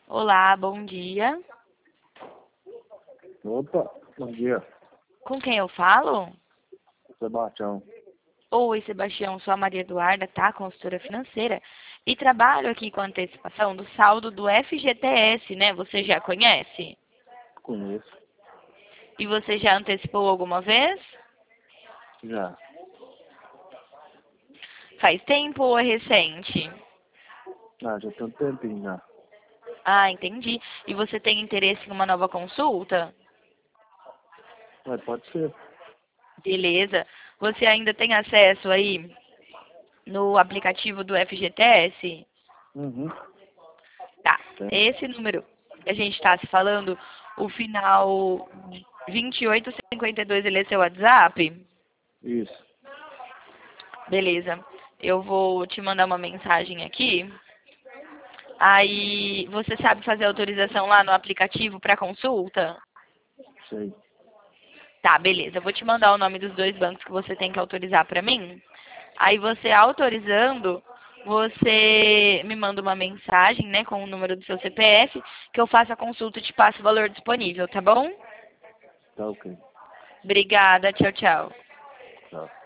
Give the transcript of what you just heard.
Olá, bom dia. Opa, bom dia, Com quem eu falo? Sebastião. Oi, Sebastião, sou a Maria Eduarda, tá? Consultora financeira. E trabalho aqui com antecipação do saldo do FGTS, né? Você já conhece? Conheço, E você já antecipou alguma vez? já. Faz tempo ou é recente? Já tem um tempinho já. Ah, entendi. E você tem interesse em uma nova consulta? Mas pode ser. Beleza. Você ainda tem acesso aí no aplicativo do FGTS? Uhum, Tá. tem. Esse número que a gente está se falando, o final 2852, ele é seu WhatsApp? Isso. Beleza. Eu vou te mandar uma mensagem aqui. Aí, você sabe fazer autorização lá no aplicativo para consulta? Sei. Tá, beleza. Eu vou te mandar o nome dos dois bancos que você tem que autorizar para mim. Aí você autorizando, você me manda uma mensagem, né, com o número do seu CPF, que eu faço a consulta e te passo o valor disponível, tá bom? Tá ok. Obrigada, tchau, tchau. Tá.